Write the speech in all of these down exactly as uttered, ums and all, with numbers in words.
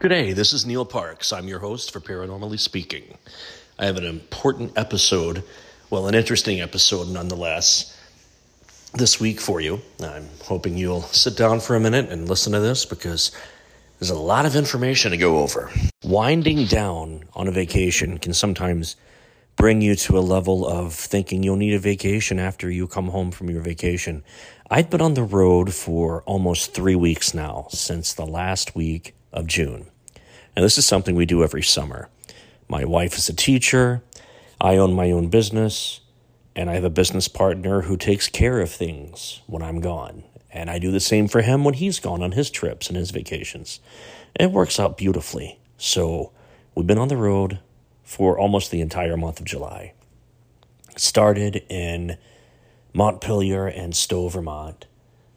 Good day, this is Neil Parks. I'm your host for Paranormally Speaking. I have an important episode, well, an interesting episode nonetheless, this week for you. I'm hoping you'll sit down for a minute and listen to this because there's a lot of information to go over. Winding down on a vacation can sometimes bring you to a level of thinking you'll need a vacation after you come home from your vacation. I've been on the road for almost three weeks now, since the last week of June. And this is something we do every summer. My wife is a teacher, I own my own business, and I have a business partner who takes care of things when I'm gone. And I do the same for him when he's gone on his trips and his vacations. And it works out beautifully. So we've been on the road for almost the entire month of July. Started in Montpelier and Stowe, Vermont.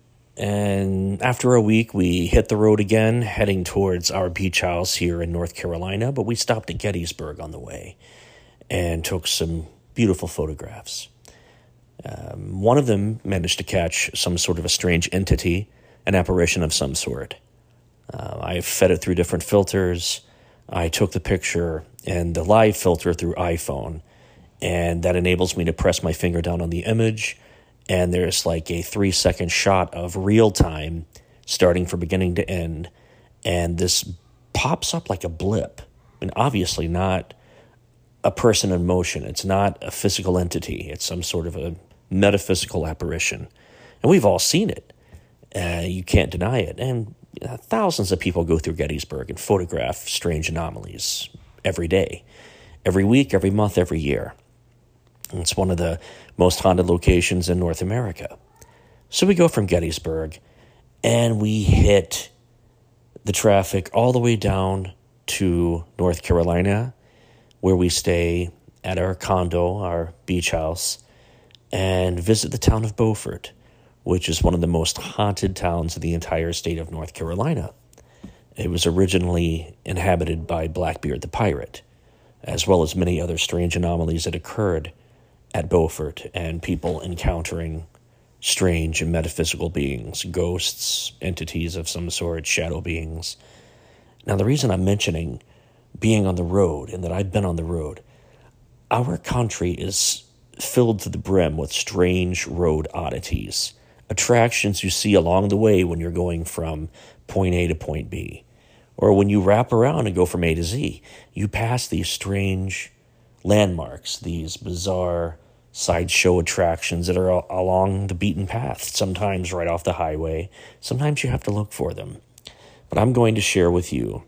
And after a week, we hit the road again, heading towards our beach house here in North Carolina, but we stopped at Gettysburg on the way and took some beautiful photographs. Um, one of them managed to catch some sort of a strange entity, an apparition of some sort. Uh, I fed it through different filters. I took the picture and the live filter through iPhone, and that enables me to press my finger down on the image, and there's like a three-second shot of real time starting from beginning to end, and this pops up like a blip. I mean, obviously not a person in motion. It's not a physical entity. It's some sort of a metaphysical apparition. And we've all seen it. Uh, you can't deny it. And uh, thousands of people go through Gettysburg and photograph strange anomalies every day, every week, every month, every year. It's one of the most haunted locations in North America. So we go from Gettysburg, and we hit the traffic all the way down to North Carolina, where we stay at our condo, our beach house, and visit the town of Beaufort, which is one of the most haunted towns in the entire state of North Carolina. It was originally inhabited by Blackbeard the pirate, as well as many other strange anomalies that occurred at Beaufort, and people encountering strange and metaphysical beings, ghosts, entities of some sort, shadow beings. Now, the reason I'm mentioning being on the road and that I've been on the road, our country is filled to the brim with strange road oddities, attractions you see along the way when you're going from point A to point B. Or when you wrap around and go from A to Z, you pass these strange landmarks, these bizarre sideshow attractions that are along the beaten path, sometimes right off the highway. Sometimes you have to look for them. But I'm going to share with you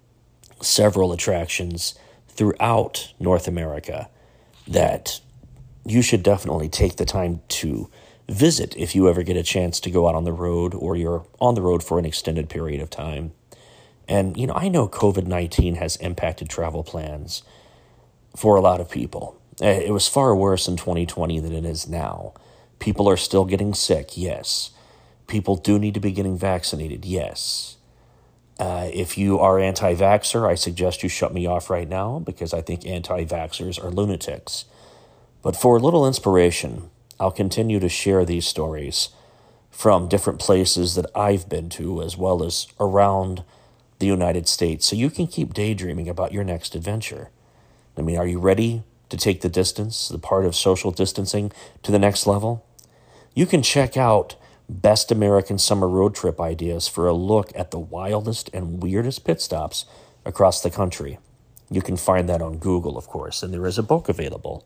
several attractions throughout North America that you should definitely take the time to visit if you ever get a chance to go out on the road or you're on the road for an extended period of time. And, you know, I know covid nineteen has impacted travel plans for a lot of people. It was far worse in twenty twenty than it is now. People are still getting sick, yes. People do need to be getting vaccinated, yes. Uh, if you are anti-vaxxer, I suggest you shut me off right now because I think anti-vaxxers are lunatics. But for a little inspiration, I'll continue to share these stories from different places that I've been to as well as around the United States so you can keep daydreaming about your next adventure. I mean, are you ready to take the distance, the part of social distancing, to the next level? You can check out Best American Summer Road Trip Ideas for a look at the wildest and weirdest pit stops across the country. You can find that on Google, of course, and there is a book available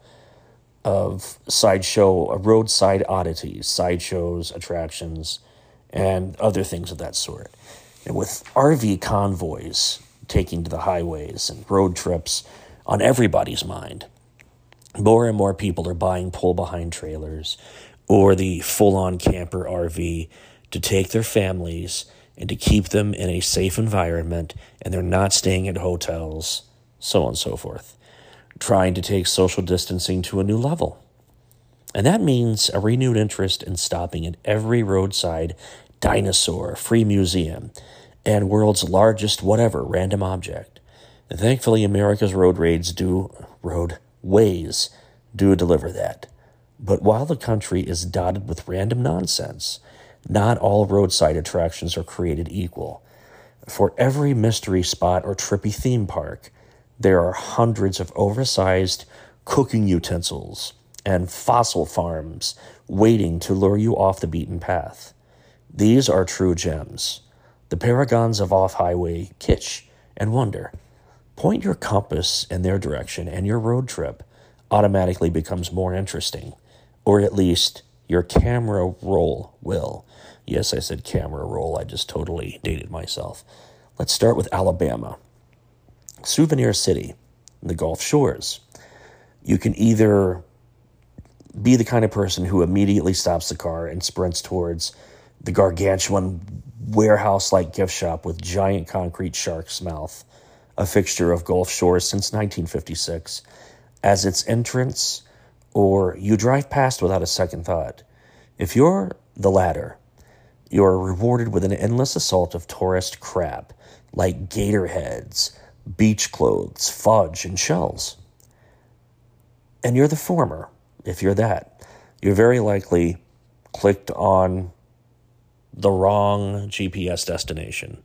of sideshow, roadside oddities, sideshows, attractions, and other things of that sort. And with R V convoys taking to the highways and road trips on everybody's mind, more and more people are buying pull-behind trailers or the full-on camper R V to take their families and to keep them in a safe environment, and they're not staying at hotels, so on and so forth, trying to take social distancing to a new level. And that means a renewed interest in stopping at every roadside dinosaur, free museum, and world's largest whatever random object. And thankfully, America's road raids do, roadways do deliver that. But while the country is dotted with random nonsense, not all roadside attractions are created equal. For every mystery spot or trippy theme park, there are hundreds of oversized cooking utensils and fossil farms waiting to lure you off the beaten path. These are true gems, the paragons of off-highway kitsch and wonder. Point your compass in their direction and your road trip automatically becomes more interesting, or at least your camera roll will. Yes, I said camera roll. I just totally dated myself. Let's start with Alabama. Souvenir City, the Gulf Shores. You can either be the kind of person who immediately stops the car and sprints towards the gargantuan warehouse-like gift shop with giant concrete shark's mouth, a fixture of Gulf Shores since nineteen fifty-six, as its entrance, or you drive past without a second thought. If you're the latter, you are rewarded with an endless assault of tourist crap, like gator heads, beach clothes, fudge, and shells. And you're the former. If you're that, you're very likely clicked on the wrong G P S destination.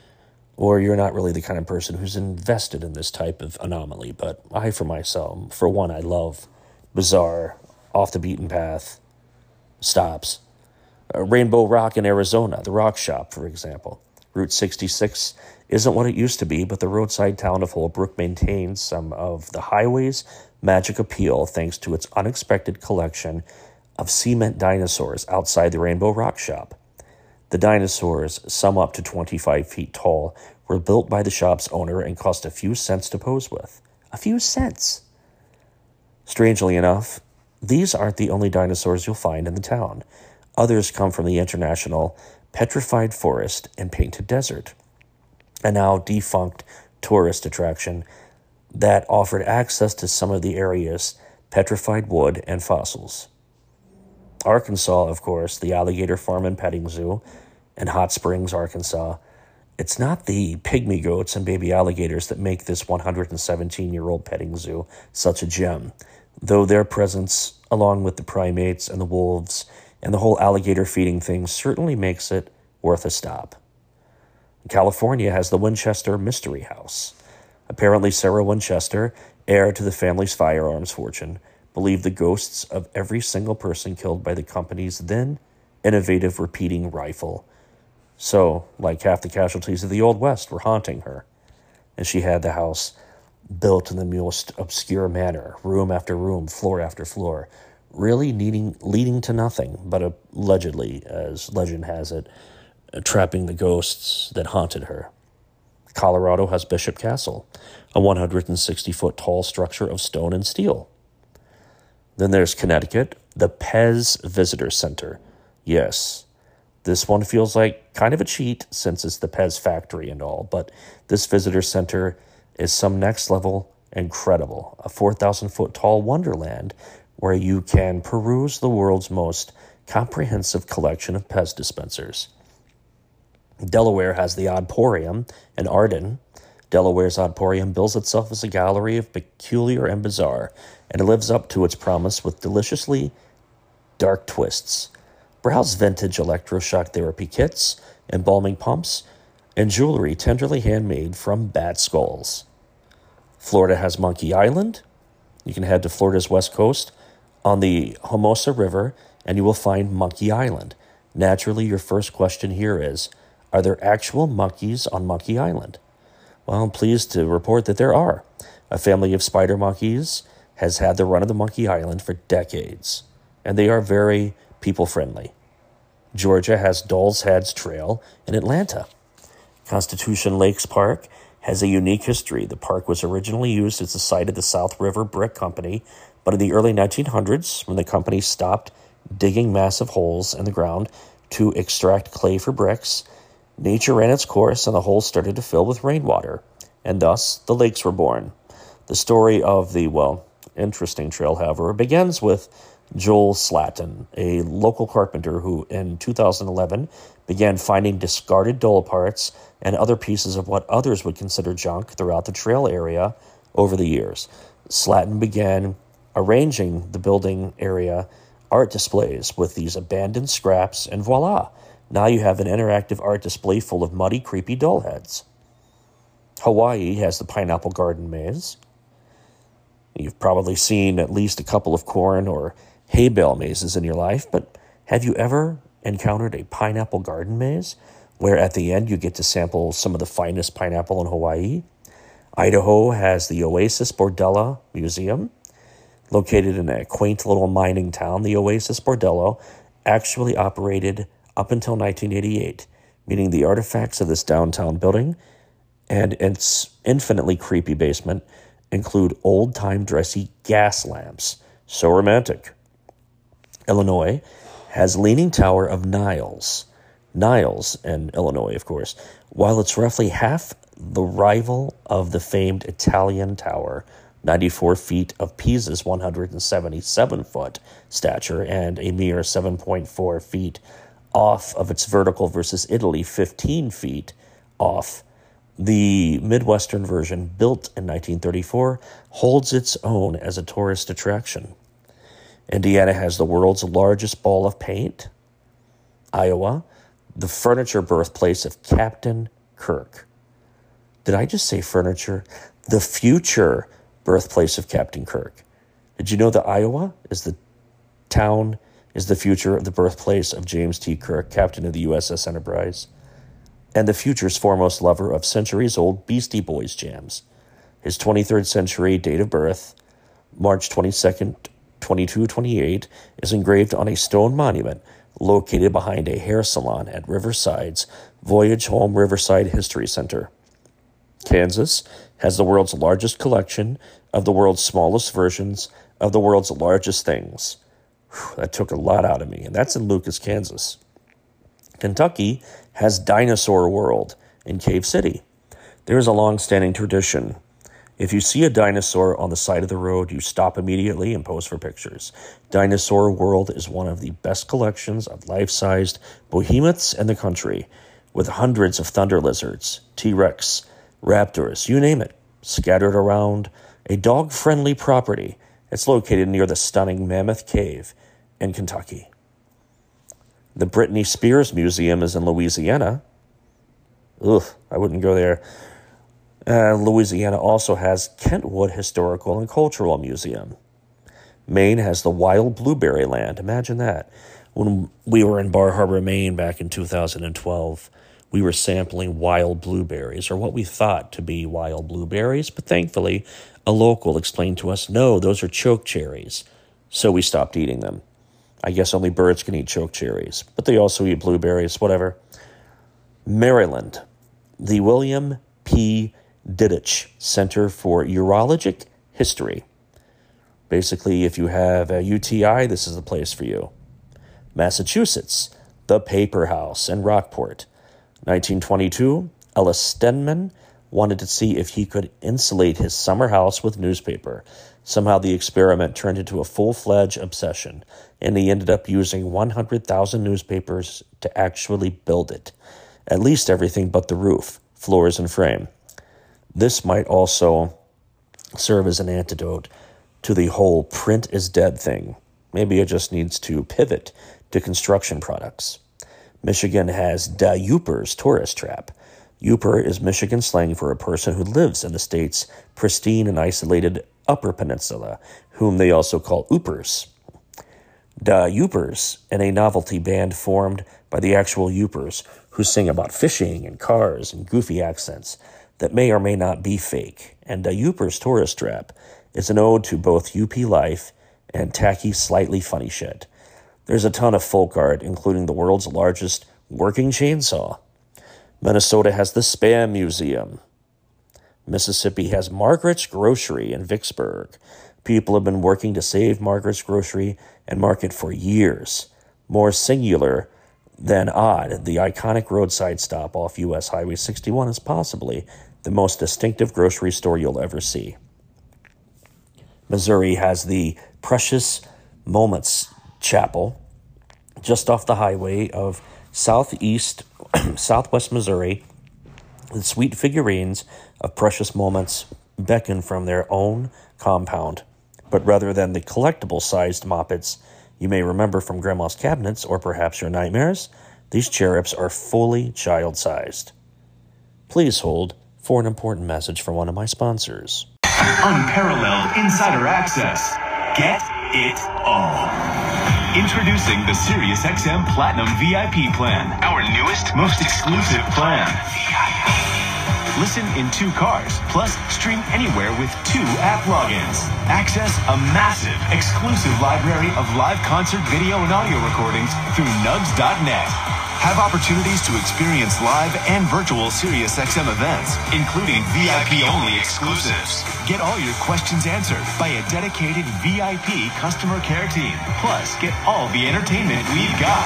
Or you're not really the kind of person who's invested in this type of anomaly. But I, for myself, for one, I love bizarre, off the beaten path stops. Uh, Rainbow Rock in Arizona, the Rock Shop, for example. Route sixty-six isn't what it used to be, but the roadside town of Holbrook maintains some of the highway's magic appeal thanks to its unexpected collection of cement dinosaurs outside the Rainbow Rock Shop. The dinosaurs, some up to twenty-five feet tall, were built by the shop's owner and cost a few cents to pose with. A few cents! Strangely enough, these aren't the only dinosaurs you'll find in the town. Others come from the international Petrified Forest and Painted Desert, a now defunct tourist attraction that offered access to some of the area's petrified wood and fossils. Arkansas, of course, the Alligator Farm and Petting Zoo in Hot Springs, Arkansas. It's not the pygmy goats and baby alligators that make this one hundred seventeen-year-old petting zoo such a gem, though their presence, along with the primates and the wolves and the whole alligator feeding thing, certainly makes it worth a stop. California has the Winchester Mystery House. Apparently, Sarah Winchester, heir to the family's firearms fortune, believed the ghosts of every single person killed by the company's then innovative repeating rifle. So, like half the casualties of the Old West were haunting her. And she had the house built in the most obscure manner, room after room, floor after floor, really needing, leading to nothing, but allegedly, as legend has it, trapping the ghosts that haunted her. Colorado has Bishop Castle, a one hundred sixty-foot tall structure of stone and steel. Then there's Connecticut, the Pez Visitor Center. Yes, this one feels like kind of a cheat since it's the Pez factory and all, but this visitor center is some next level incredible, a four thousand foot tall wonderland where you can peruse the world's most comprehensive collection of Pez dispensers. Delaware has the Oddporium in Arden. Delaware's Oddporium bills itself as a gallery of peculiar and bizarre, and it lives up to its promise with deliciously dark twists. Browse vintage electroshock therapy kits, embalming pumps, and jewelry tenderly handmade from bat skulls. Florida has Monkey Island. You can head to Florida's west coast on the Hermosa River, and you will find Monkey Island. Naturally, your first question here is, are there actual monkeys on Monkey Island? Well, I'm pleased to report that there are. A family of spider monkeys has had the run of the Monkey Island for decades, and they are very people-friendly. Georgia has Doll's Heads Trail in Atlanta. Constitution Lakes Park has a unique history. The park was originally used as the site of the South River Brick Company, but in the early nineteen hundreds, when the company stopped digging massive holes in the ground to extract clay for bricks, nature ran its course and the holes started to fill with rainwater, and thus the lakes were born. The story of the, well, interesting trail, however, begins with Joel Slatton, a local carpenter who in two thousand eleven began finding discarded dole parts and other pieces of what others would consider junk throughout the trail area over the years. Slatton began arranging the building area art displays with these abandoned scraps, and voila, Now you have an interactive art display full of muddy, creepy doll heads. Hawaii has the Pineapple Garden Maze. You've probably seen at least a couple of corn or hay bale mazes in your life, but have you ever encountered a pineapple garden maze where at the end you get to sample some of the finest pineapple in Hawaii? Idaho has the Oasis Bordello Museum. Located in a quaint little mining town, the Oasis Bordello actually operated up until nineteen eighty-eight, meaning the artifacts of this downtown building and its infinitely creepy basement include old-time dressy gas lamps. So romantic. Illinois has Leaning Tower of Niles. Niles in Illinois, of course. While it's roughly half the rival of the famed Italian Tower, ninety-four feet of Pisa's one hundred seventy-seven foot stature, and a mere seven point four feet off of its vertical versus Italy, fifteen feet off. The Midwestern version, built in nineteen thirty-four, holds its own as a tourist attraction. Indiana has the world's largest ball of paint. Iowa, the furniture birthplace of Captain Kirk. Did I just say furniture? The future birthplace of Captain Kirk. Did you know that Iowa is the town, is the future of the birthplace of James T. Kirk, captain of the U S S Enterprise, and the future's foremost lover of centuries-old Beastie Boys jams? His twenty-third century date of birth, March twenty-second, twenty-two twenty-eight, is engraved on a stone monument located behind a hair salon at Riverside's Voyage Home Riverside History Center. Kansas has the world's largest collection of the world's smallest versions of the world's largest things. Whew, that took a lot out of me, and that's in Lucas, Kansas. Kentucky has Dinosaur World in Cave City. There is a long-standing tradition. If you see a dinosaur on the side of the road, you stop immediately and pose for pictures. Dinosaur World is one of the best collections of life-sized behemoths in the country, with hundreds of thunder lizards, T-Rex, raptors, you name it, scattered around a dog-friendly property. It's located near the stunning Mammoth Cave in Kentucky. The Britney Spears Museum is in Louisiana. Ugh, I wouldn't go there. Uh, Louisiana also has Kentwood Historical and Cultural Museum. Maine has the Wild Blueberry Land. Imagine that. When we were in Bar Harbor, Maine back in two thousand twelve, we were sampling wild blueberries, or what we thought to be wild blueberries, but thankfully, a local explained to us, no, those are choke cherries. So we stopped eating them. I guess only birds can eat choke cherries, but they also eat blueberries, whatever. Maryland, the William P. Dittich Center for Urologic History. Basically, if you have a U T I, this is the place for you. Massachusetts, the Paper House in Rockport. nineteen twenty-two, Ellis Stenman wanted to see if he could insulate his summer house with newspaper. Somehow the experiment turned into a full-fledged obsession, and he ended up using one hundred thousand newspapers to actually build it. At least everything but the roof, floors, and frame. This might also serve as an antidote to the whole print is dead thing. Maybe it just needs to pivot to construction products. Michigan has Da Yoopers tourist trap. Yooper is Michigan slang for a person who lives in the state's pristine and isolated Upper Peninsula, whom they also call Oopers. Da Yoopers, and a novelty band formed by the actual Yoopers, who sing about fishing and cars and goofy accents that may or may not be fake. And Da Yoopers tourist trap is an ode to both U P life and tacky, slightly funny shit. There's a ton of folk art, including the world's largest working chainsaw. Minnesota has the Spam Museum. Mississippi has Margaret's Grocery in Vicksburg. People have been working to save Margaret's Grocery and market for years. More singular than odd, the iconic roadside stop off U S Highway sixty-one is possibly the most distinctive grocery store you'll ever see. Missouri has the Precious Moments Chapel just off the highway of southeast, southwest Missouri. The sweet figurines of precious moments beckon from their own compound. But rather than the collectible-sized moppets you may remember from Grandma's cabinets or perhaps your nightmares, These cherubs are fully child-sized. Please hold for an important message from one of my sponsors. Unparalleled insider access. Get it all. Introducing the SiriusXM Platinum V I P plan, our newest, most exclusive plan. Listen in two cars, plus stream anywhere with two app logins. Access a massive, exclusive library of live concert video and audio recordings through nugs dot net. Have opportunities to experience live and virtual SiriusXM events, including V I P-only exclusives. Get all your questions answered by a dedicated V I P customer care team. Plus, get all the entertainment we've got.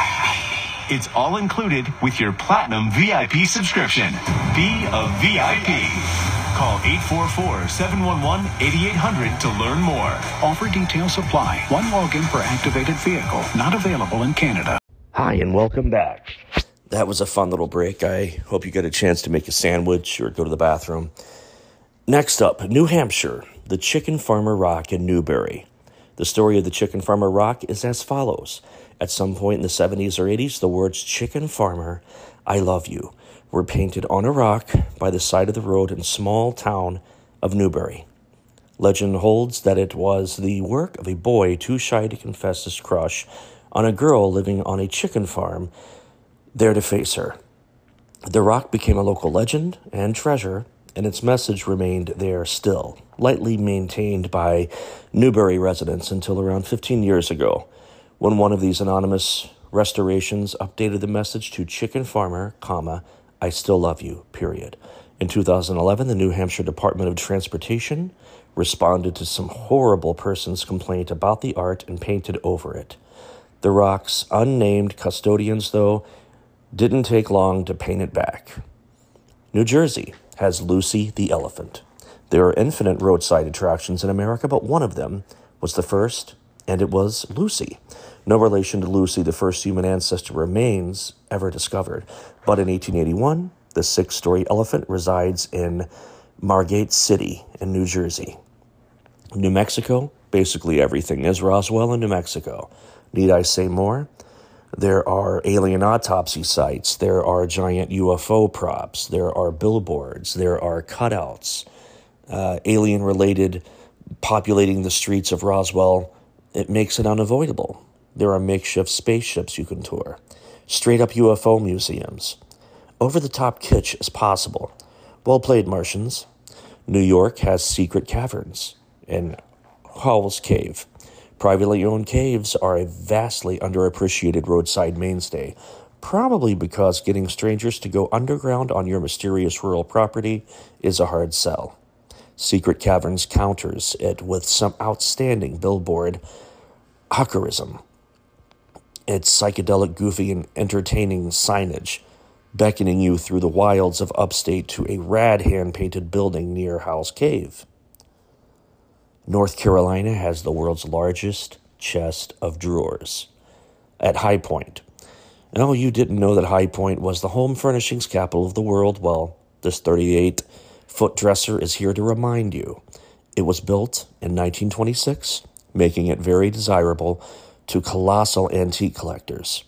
It's all included with your Platinum V I P subscription. Be a V I P. Call eight four four, seven one one, eight eight hundred to learn more. Offer details apply. One login per activated vehicle. Not available in Canada. Hi, and welcome back. That was a fun little break. I hope you get a chance to make a sandwich or go to the bathroom. Next up, New Hampshire, the Chicken Farmer Rock in Newbury. The story of the Chicken Farmer Rock is as follows. At some point in the seventies or eighties, the words Chicken Farmer, I Love You were painted on a rock by the side of the road in small town of Newbury. Legend holds that it was the work of a boy too shy to confess his crush on a girl living on a chicken farm there to face her. The rock became a local legend and treasure, and its message remained there still, lightly maintained by Newbury residents until around fifteen years ago, when one of these anonymous restorations updated the message to Chicken Farmer, comma, I still love you, period. In two thousand eleven, the New Hampshire Department of Transportation responded to some horrible person's complaint about the art and painted over it. The rock's unnamed custodians, though, didn't take long to paint it back. New Jersey has Lucy the Elephant. There are infinite roadside attractions in America, but one of them was the first, and it was Lucy. No relation to Lucy, the first human ancestor remains ever discovered. But in eighteen eighty-one, the six-story elephant resides in Margate City in New Jersey. New Mexico, basically everything is Roswell in New Mexico. Need I say more? There are alien autopsy sites. There are giant U F O props. There are billboards. There are cutouts. Uh, alien-related populating the streets of Roswell. It makes it unavoidable. There are makeshift spaceships you can tour. Straight-up U F O museums. Over-the-top kitsch is possible. Well played, Martians. New York has secret caverns in Hall's Cave. Privately owned caves are a vastly underappreciated roadside mainstay, probably because getting strangers to go underground on your mysterious rural property is a hard sell. Secret Caverns counters it with some outstanding billboard hawkerism. It's psychedelic, goofy, and entertaining signage, beckoning you through the wilds of upstate to a rad hand-painted building near Howell's Cave. North Carolina has the world's largest chest of drawers at High Point. And oh, you didn't know that High Point was the home furnishings capital of the world? Well, this thirty-eight-foot dresser is here to remind you. It was built in nineteen twenty-six, making it very desirable to colossal antique collectors.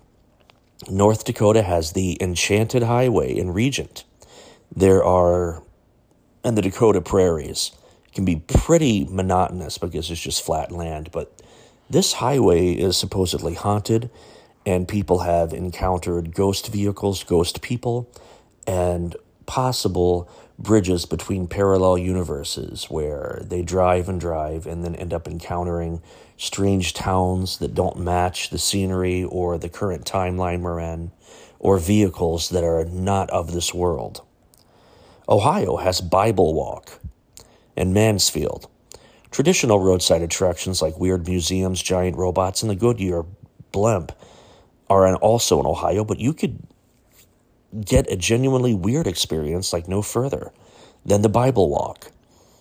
North Dakota has the Enchanted Highway in Regent. There are, and the Dakota Prairies can be pretty monotonous because it's just flat land, but this highway is supposedly haunted, and people have encountered ghost vehicles, ghost people, and possible bridges between parallel universes where they drive and drive and then end up encountering strange towns that don't match the scenery or the current timeline we're in, or vehicles that are not of this world. Ohio has Bible Walk and Mansfield. Traditional roadside attractions like weird museums, giant robots, and the Goodyear blimp are in, also in Ohio, but you could get a genuinely weird experience like no further than the Bible Walk.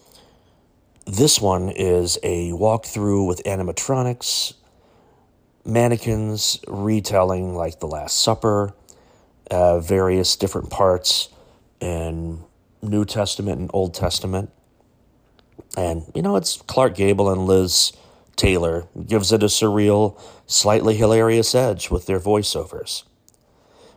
This one is a walkthrough with animatronics, mannequins retelling like The Last Supper, uh, various different parts in New Testament and Old Testament. And, you know, it's Clark Gable and Liz Taylor. Gives it a surreal, slightly hilarious edge with their voiceovers.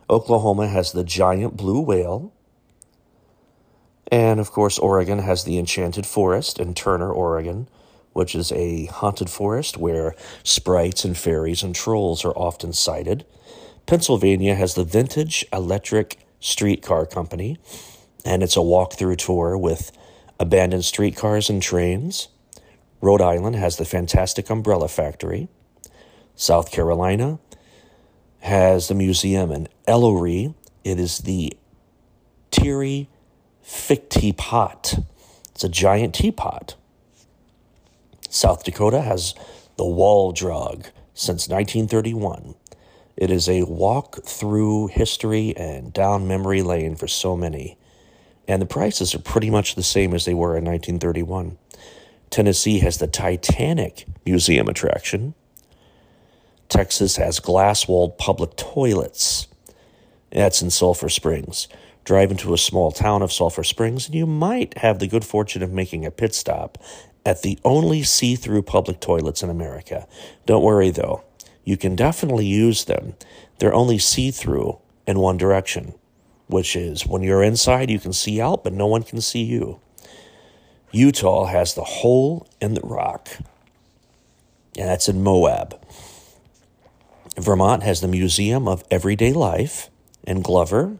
Oklahoma has the giant blue whale. And, of course, Oregon has the Enchanted Forest in Turner, Oregon, which is a haunted forest where sprites and fairies and trolls are often sighted. Pennsylvania has the Vintage Electric Streetcar Company, and it's a walk-through tour with abandoned streetcars and trains. Rhode Island has the Fantastic Umbrella Factory. South Carolina has the museum in Ellery. It is the Terry Fick Teapot. It's a giant teapot. South Dakota has the Wall Drug since nineteen thirty-one. It is a walk through history and down memory lane for so many. And the prices are pretty much the same as they were in nineteen thirty-one. Tennessee has the Titanic Museum attraction. Texas has glass-walled public toilets. That's in Sulphur Springs. Drive into a small town of Sulphur Springs, and you might have the good fortune of making a pit stop at the only see-through public toilets in America. Don't worry, though. You can definitely use them. They're only see-through in one direction, which is when you're inside, you can see out, but no one can see you. Utah has the Hole in the Rock, and that's in Moab. Vermont has the Museum of Everyday Life in Glover.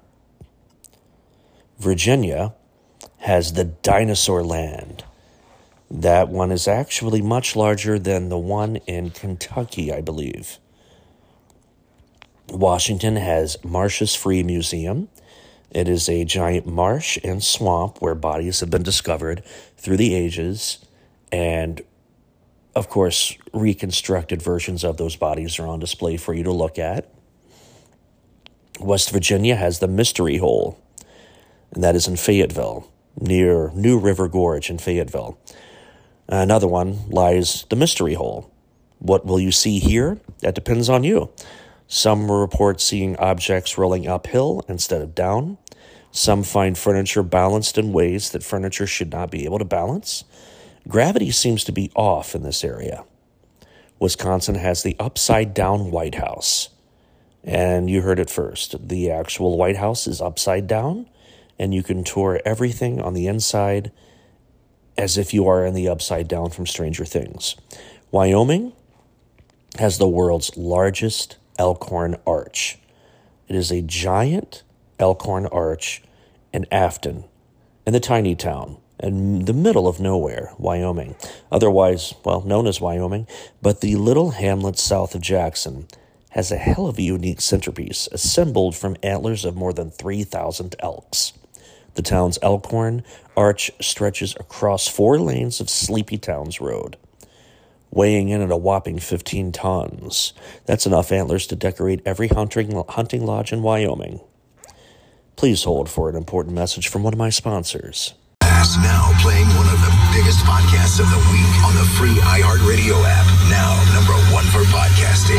Virginia has the Dinosaur Land. That one is actually much larger than the one in Kentucky, I believe. Washington has Marsh's Free Museum. It is a giant marsh and swamp where bodies have been discovered through the ages, and, of course, reconstructed versions of those bodies are on display for you to look at. West Virginia has the Mystery Hole, and that is in Fayetteville, near New River Gorge in Fayetteville. Another one lies the Mystery Hole. What will you see here? That depends on you. Some report seeing objects rolling uphill instead of down. Some find furniture balanced in ways that furniture should not be able to balance. Gravity seems to be off in this area. Wisconsin has the upside-down White House. And you heard it first. The actual White House is upside down, and you can tour everything on the inside as if you are in the upside down from Stranger Things. Wyoming has the world's largest Elkhorn Arch. It is a giant Elkhorn Arch in Afton, in the tiny town, in the middle of nowhere, Wyoming. Otherwise, well, known as Wyoming, but the little hamlet south of Jackson has a hell of a unique centerpiece assembled from antlers of more than three thousand elks. The town's Elkhorn Arch stretches across four lanes of Sleepy Towns Road, weighing in at a whopping fifteen tons. That's enough antlers to decorate every hunting, hunting lodge in Wyoming. Please hold for an important message from one of my sponsors. Now playing one of the biggest podcasts of the week on the free iHeartRadio app. Now number one for podcasting.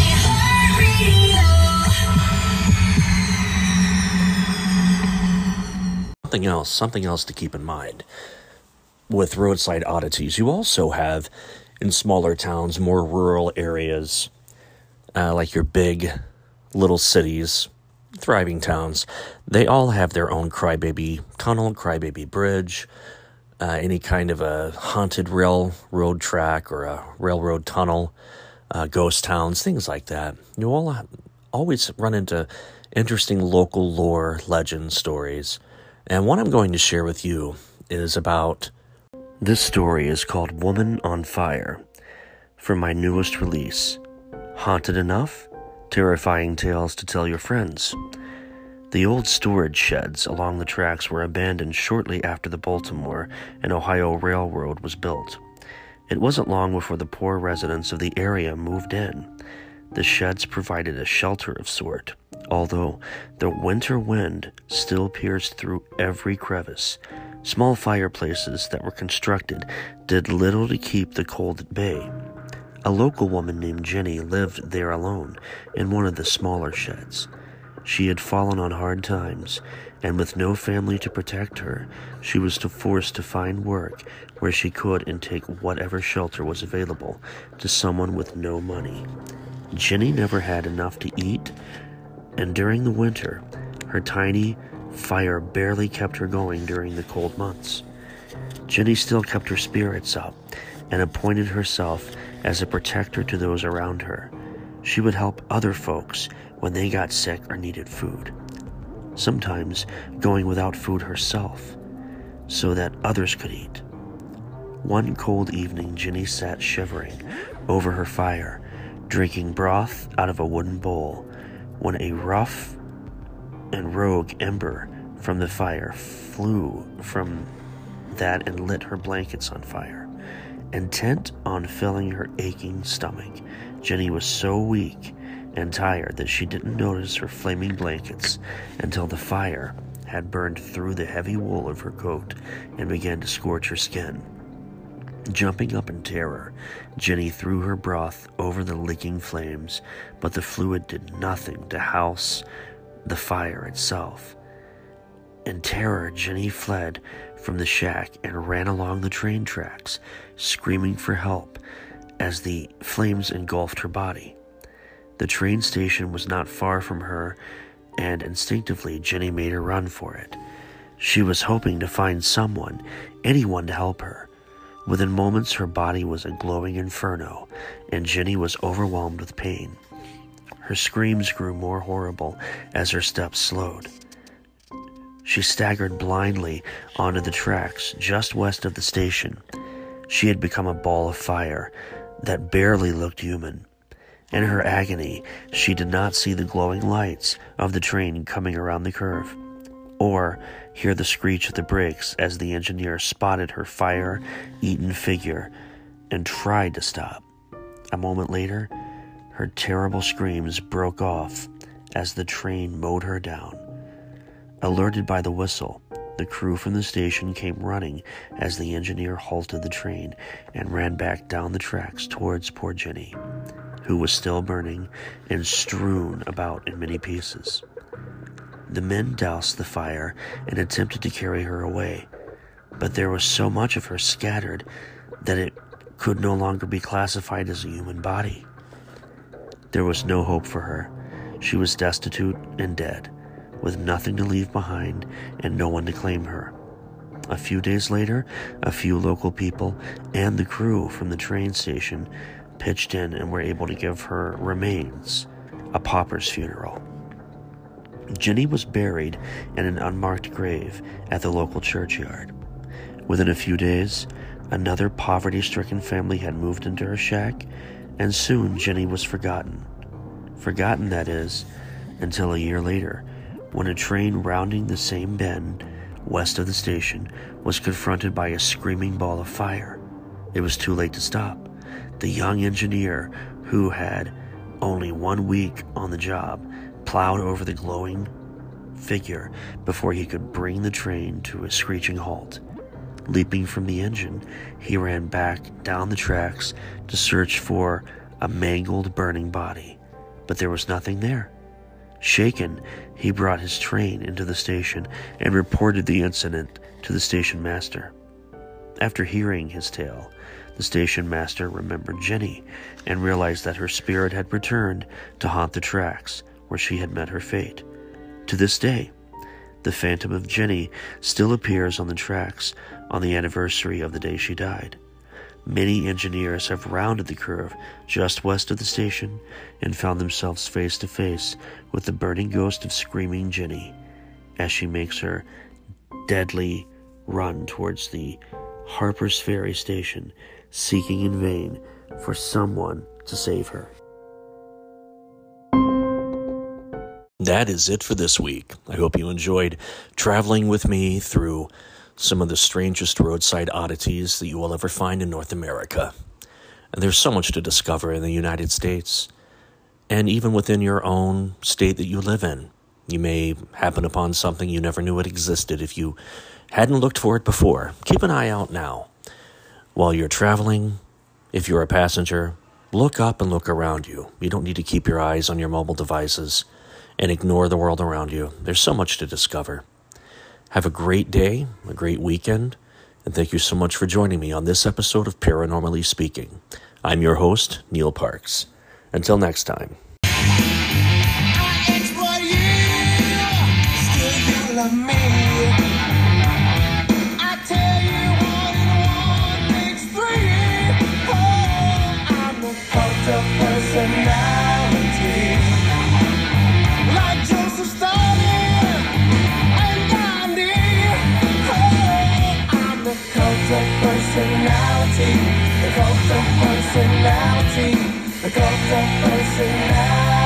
Something else, something else to keep in mind. With roadside oddities, you also have, in smaller towns, more rural areas, uh, like your big little cities, thriving towns, they all have their own crybaby tunnel, crybaby bridge, uh, any kind of a haunted railroad track or a railroad tunnel, uh, ghost towns, things like that. You all always run into interesting local lore, legend stories. And what I'm going to share with you is about, this story is called Woman on Fire, from my newest release, Haunted Enough? Terrifying Tales to Tell Your Friends. The old storage sheds along the tracks were abandoned shortly after the Baltimore and Ohio Railroad was built. It wasn't long before the poor residents of the area moved in. The sheds provided a shelter of sort, although the winter wind still pierced through every crevice. Small fireplaces that were constructed did little to keep the cold at bay. A local woman named Jenny lived there alone in one of the smaller sheds. She had fallen on hard times, and with no family to protect her, she was forced to find work where she could and take whatever shelter was available to someone with no money. Jenny never had enough to eat, And during the winter, her tiny fire barely kept her going during the cold months. Jenny still kept her spirits up and appointed herself as a protector to those around her. She would help other folks when they got sick or needed food, sometimes going without food herself so that others could eat. One cold evening, Jenny sat shivering over her fire, drinking broth out of a wooden bowl, when a rough and rogue ember from the fire flew from that and lit her blankets on fire. Intent on filling her aching stomach, Jenny was so weak and tired that she didn't notice her flaming blankets until the fire had burned through the heavy wool of her coat and began to scorch her skin. Jumping up in terror, Jenny threw her broth over the licking flames, but the fluid did nothing to house the fire itself. In terror, Jenny fled from the shack and ran along the train tracks, screaming for help as the flames engulfed her body. The train station was not far from her, and instinctively Jenny made a run for it. She was hoping to find someone, anyone to help her. Within moments, her body was a glowing inferno, and Jenny was overwhelmed with pain. Her screams grew more horrible as her steps slowed. She staggered blindly onto the tracks just west of the station. She had become a ball of fire that barely looked human. In her agony, she did not see the glowing lights of the train coming around the curve, or hear the screech of the brakes as the engineer spotted her fire-eaten figure and tried to stop. A moment later, her terrible screams broke off as the train mowed her down. Alerted by the whistle, the crew from the station came running as the engineer halted the train and ran back down the tracks towards poor Jenny, who was still burning and strewn about in many pieces. The men doused the fire and attempted to carry her away, but there was so much of her scattered that it could no longer be classified as a human body. There was no hope for her. She was destitute and dead, with nothing to leave behind and no one to claim her. A few days later, a few local people and the crew from the train station pitched in and were able to give her remains a pauper's funeral. Jenny was buried in an unmarked grave at the local churchyard. Within a few days, another poverty-stricken family had moved into her shack, and soon Jenny was forgotten. Forgotten, that is, until a year later, when a train rounding the same bend west of the station was confronted by a screaming ball of fire. It was too late to stop. The young engineer, who had only one week on the job, plowed over the glowing figure before he could bring the train to a screeching halt. Leaping from the engine, he ran back down the tracks to search for a mangled, burning body, but there was nothing there. Shaken, he brought his train into the station and reported the incident to the station master. After hearing his tale, the station master remembered Jenny and realized that her spirit had returned to haunt the tracks where she had met her fate. To this day, the phantom of Jenny still appears on the tracks on the anniversary of the day she died. Many engineers have rounded the curve just west of the station and found themselves face to face with the burning ghost of screaming Jenny as she makes her deadly run towards the Harper's Ferry station, seeking in vain for someone to save her. That is it for this week. I hope you enjoyed traveling with me through some of the strangest roadside oddities that you will ever find in North America. And there's so much to discover in the United States, and even within your own state that you live in. You may happen upon something you never knew it existed if you hadn't looked for it before. Keep an eye out now. While you're traveling, if you're a passenger, look up and look around you. You don't need to keep your eyes on your mobile devices and ignore the world around you. There's so much to discover. Have a great day, a great weekend, and thank you so much for joining me on this episode of Paranormally Speaking. I'm your host, Neil Parks. Until next time. I exploit personality. The cult of personality. The cult of personality.